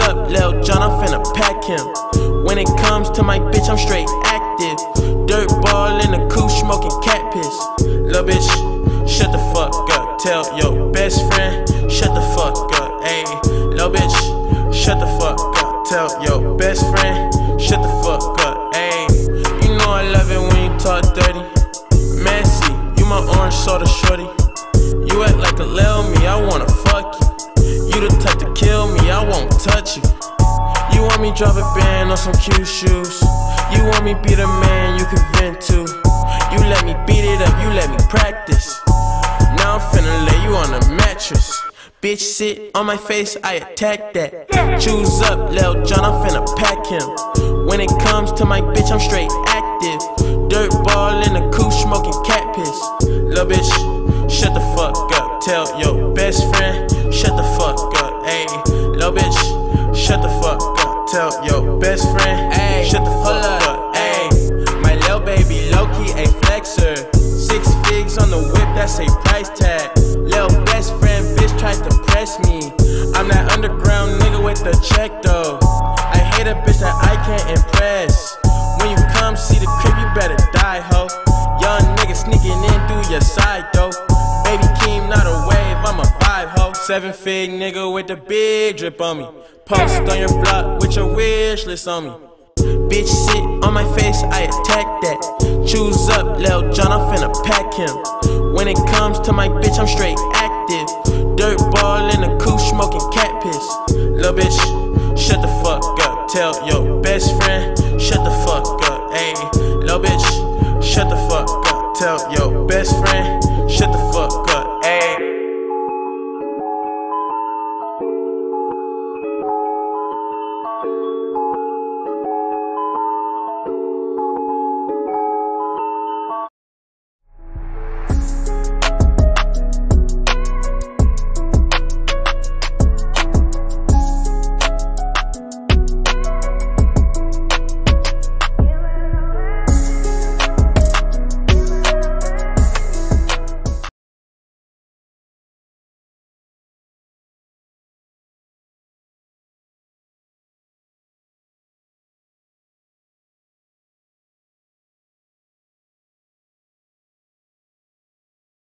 up, Lil John, I'm finna pack him. When it comes to my bitch, I'm straight active. Dirt ball in the coupe, smoking cat piss. Lil bitch, shut the fuck up. Tell your best friend, shut the fuck up. Ayy, lil bitch, shut the fuck up. Tell your best friend, shut the fuck up. Ayy, you know I love it when you talk dirty. Messy, you my orange soda shorty. You act like a lil me, I wanna fuck you. You the type to kill me, I won't touch you. You want me drop a band on some cute shoes. You want me be the man you can vent to. You let me beat it up, you let me practice. Now I'm finna lay you on a mattress. Bitch sit on my face, I attack that. Choose up, Lil John, I'm finna pack him. When it comes to my bitch, I'm straight active. Dirt ball in the coupe, smoking cat piss. Lil bitch, shut the fuck up. Tell your best friend, shut the fuck up. Ayy, lil bitch, shut the fuck up. Tell your best friend, ayy, shut the fuck up. Ayy, my lil baby low-key a flexer. 6 figs on the whip, that's a price tag. Lil best friend bitch tries to press me. I'm that underground nigga with the check though. I hate a bitch that I can't impress. When you come see the crib, you better die, ho. Young nigga sneaking in through your side though. Baby Keem, not a wave, I'm a vibe, ho. 7 fig nigga with the big drip on me. Post on your block with your wish list on me. Bitch sit on my face, I attack that. Choose up, Lil John, I'm finna pack him. When it comes to my bitch, I'm straight active. Dirt ball in the coupe, smoking cat piss. Lil bitch, shut the fuck up. Tell your best friend, shut the fuck up. Ayy, lil bitch, shut the fuck up. Tell your best friend,